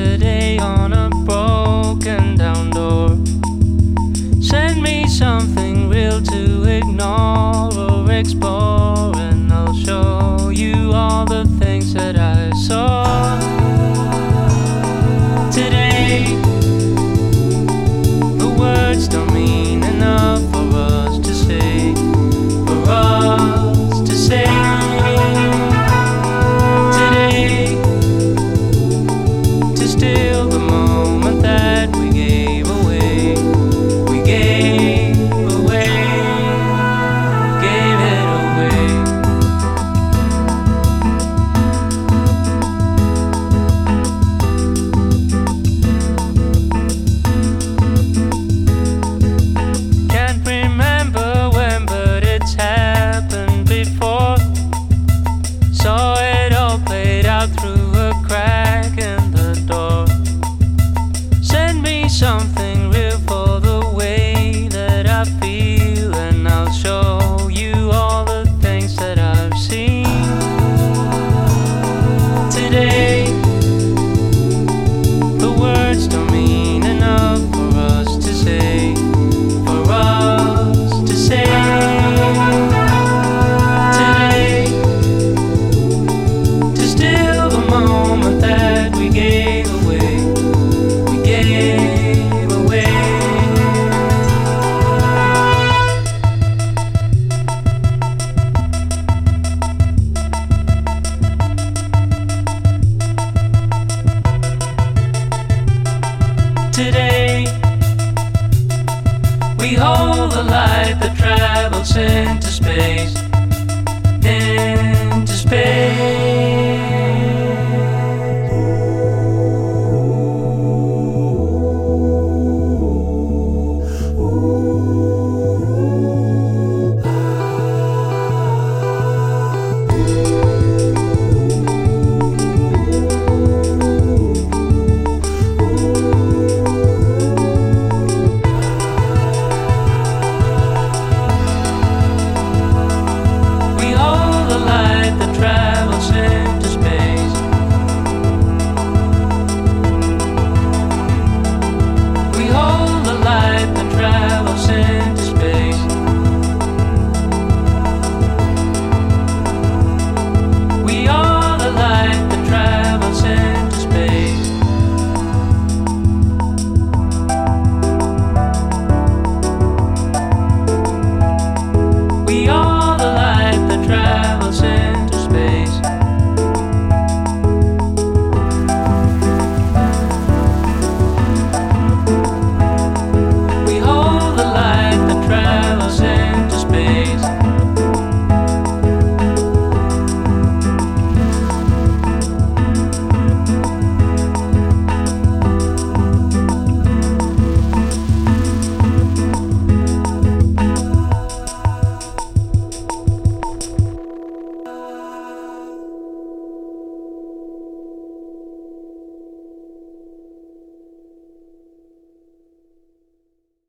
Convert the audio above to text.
yesterday on a broken down door. Send me something real to ignore or explore, and I'll show you all the things that I saw today. The words don't mean enough for us to say, for us to say. Today, to steal the moment that we gave away. We gave away, gave it away. Can't remember when, but it's happened before. Saw it all played out through a crack in the door. Send me something real for the way that I feel, and I'll show you all the things that I've seen today. The words don't mean enough for us to say, for us to say. Today, to steal the moment that we gave away. We gave away. Today, we hold the light that travels into space.